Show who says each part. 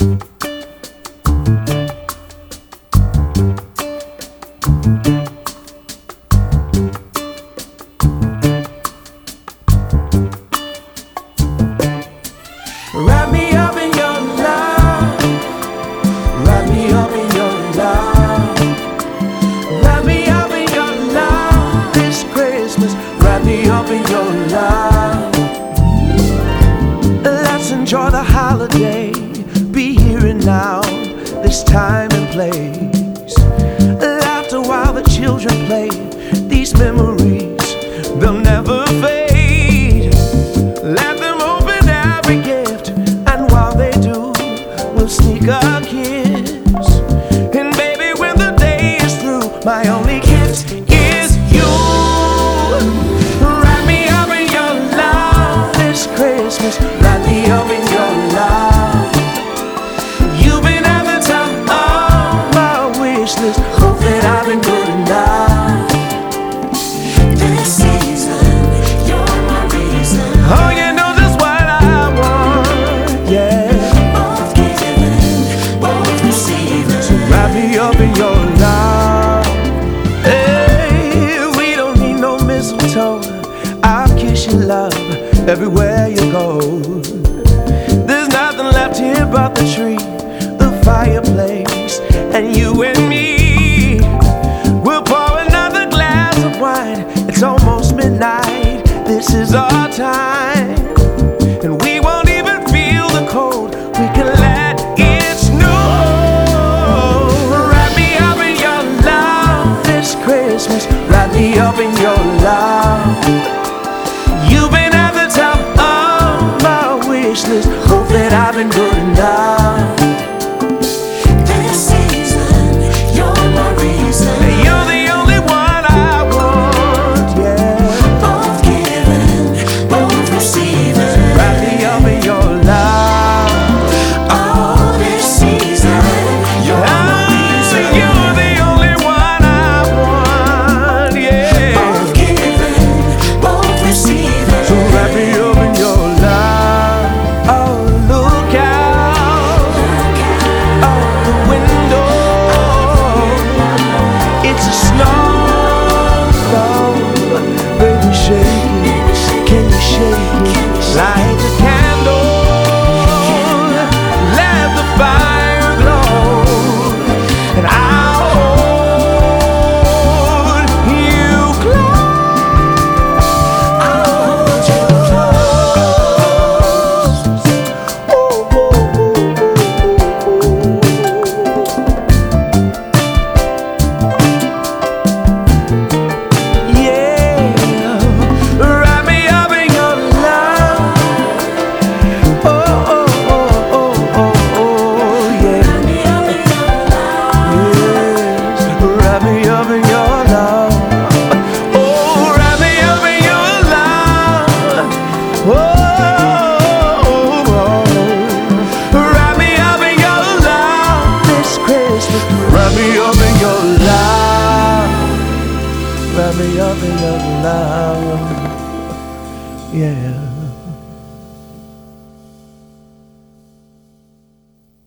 Speaker 1: Wrap me up in your love. Wrap me up in your love. Wrap me up in your love this Christmas. Wrap me up in your love. Let's enjoy the holiday. Be here and now, this time and place. Laughter while the children play. These memories, they'll never fade. Let them open every gift, and while they do, we'll sneak a kiss. And baby, when the day is through, my only gift is you. Wrap me up in your love this Christmas. Wrap me up in your love. You've been at the top of my wish list. Hope that I've been good enough.
Speaker 2: This season, you're my reason.
Speaker 1: Oh, you know just what I want, yeah.
Speaker 2: Both giving, both receiving.
Speaker 1: So wrap me up in your love. Hey, we don't need no mistletoe. I'll kiss your love everywhere you go. There's nothing left here but the tree, the fireplace, and you and me. We'll pour another glass of wine. It's almost midnight. This is our time, and we won't even feel the cold. We can let it snow. Wrap me up in your love this Christmas. Wrap me up in your love. You've been at the top of my wish list. Hope that I've been good enough.
Speaker 2: This season, you're my reason.
Speaker 1: You're the only one I want, yeah.
Speaker 2: Both giving, both receiving.
Speaker 1: Wrap me up in your love.
Speaker 2: Oh, this season, you're my reason.
Speaker 1: You're the only one I want, yeah.
Speaker 2: Both giving, both receiving.
Speaker 1: So wrap me up in your love. Oh, look out the window. It's a snowstorm. Baby, shake it. Can you shake it? Light the candle. Let the fire glow. And I'll hold you close.
Speaker 2: I'll hold you
Speaker 1: Yeah, wrap me up in your love. Oh, oh, oh, oh, oh, oh, yeah.
Speaker 2: Wrap me up in your love.
Speaker 1: Yes, wrap me up in your love. Oh, wrap me up in your love. Oh, wrap me up in your love this Christmas. Wrap me up in your love. Wrap me up in your love. Yeah.